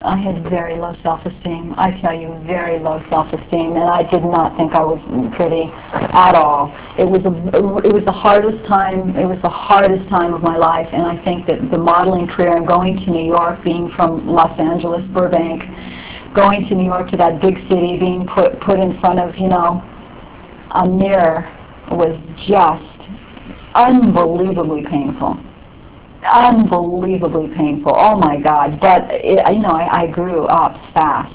I had very low self-esteem. I tell you, very low self-esteem, and I did not think I was pretty at all. It was the hardest time. It was the hardest time of my life, and I think that the modeling career and going to New York, being from Los Angeles, Burbank, going to New York, to that big city, being put in front of, you know, a mirror was just unbelievably painful. Unbelievably painful. Oh my God! But you know, I grew up fast.